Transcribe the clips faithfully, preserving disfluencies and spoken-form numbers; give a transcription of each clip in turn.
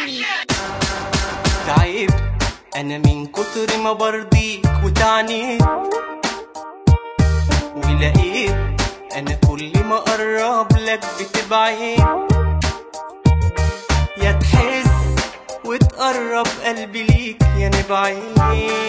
تعبت انا من كتر ما برضيك وتعنيت، ولقيت انا كل ما اقرب لك بتبعد، يا تحس وتقرب قلبي ليك يا نبعد.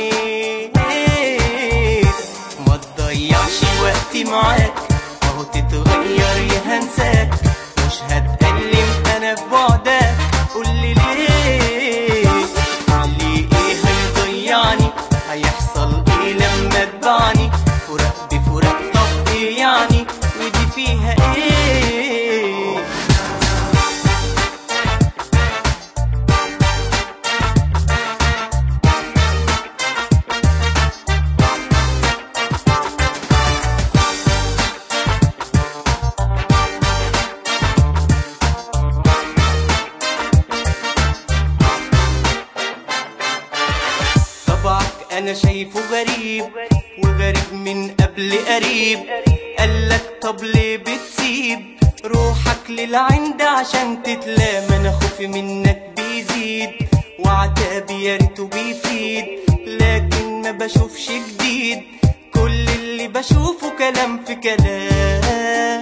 ما تضيعش وقتي معاك، اهو تتغير يا هنساك، مش هتألم انا في بعدك، قولي ليه؟ علي ايه هيضيعني؟ هيحصل ايه لما تبعني؟ فراق بفراق طب ايه يعني؟ ودي فيها ايه؟ أنا شايفه غريب وغريب من قبل قريب، قالك طب ليه بتسيب روحك للعند عشان تتلام؟ أنا خوفي منك بيزيد وعتابي يا ريته بيفيد، لكن ما بشوفش جديد، كل اللي بشوفه كلام في كلام.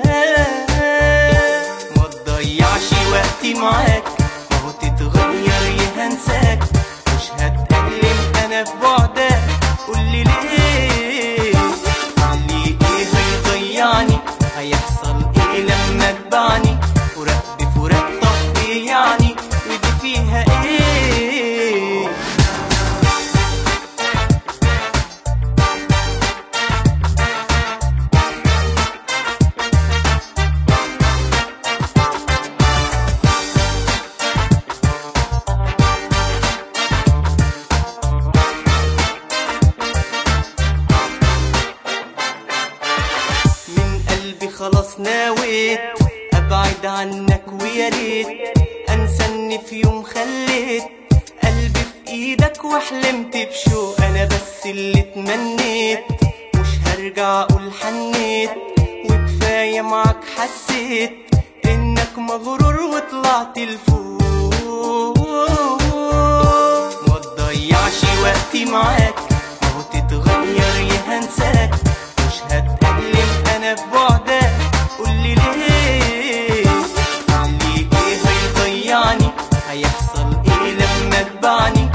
ما تضيعش وقتي معاك، اهو تتغير يا هنساك، مش هتألم انا في بعدك، قولي ليه؟ علي ايه هيضيعني؟ هيحصل ايه لما تبعني؟ فراق بفراق طب ايه يعني؟ ودي فيها ايه؟ خلاص ناويت ابعد عنك، ويا ريت انسى اني في يوم خليت قلبي في ايدك وحلمت بشوق، انا بس اللي اتمنيت، مش هرجع اقول حنيت، وكفايه معاك حسيت انك مغرور وطلعت لفوق. ما تضيعش وقتي معاك، اهو تتغير يا هنساك، مش هتألم انا في بعدك، قولي ليه؟ علي ايه هيضيعني؟ هيحصل ايه لما تبعني؟